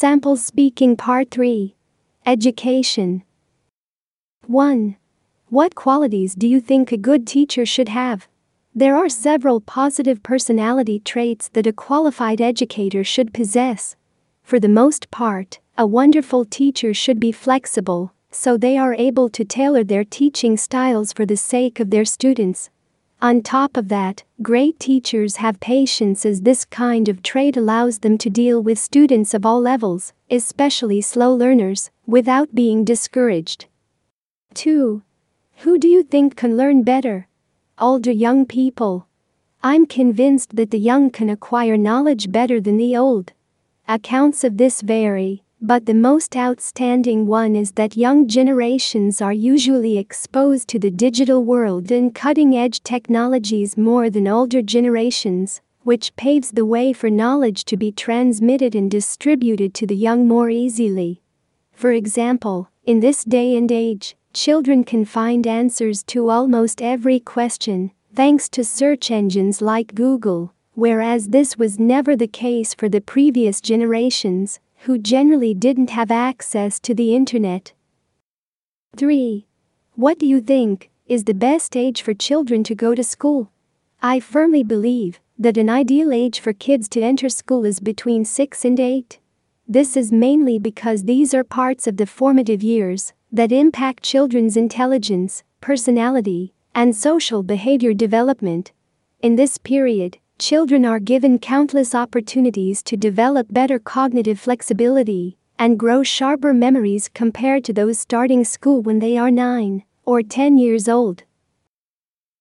Sample Speaking Part 3. Education. 1. What qualities do you think a good teacher should have? There are several positive personality traits that a qualified educator should possess. For the most part, a wonderful teacher should be flexible, so they are able to tailor their teaching styles for the sake of their students. On top of that, great teachers have patience, as this kind of trait allows them to deal with students of all levels, especially slow learners, without being discouraged. 2. Who do you think can learn better? Older young people. I'm convinced that the young can acquire knowledge better than the old. Accounts of this vary, but the most outstanding one is that young generations are usually exposed to the digital world and cutting-edge technologies more than older generations, which paves the way for knowledge to be transmitted and distributed to the young more easily. For example, in this day and age, children can find answers to almost every question, thanks to search engines like Google, whereas this was never the case for the previous generations, who generally didn't have access to the internet. 3. What do you think is the best age for children to go to school? I firmly believe that an ideal age for kids to enter school is between 6 and 8. This is mainly because these are parts of the formative years that impact children's intelligence, personality, and social behavior development. In this period, children are given countless opportunities to develop better cognitive flexibility and grow sharper memories compared to those starting school when they are 9 or 10 years old.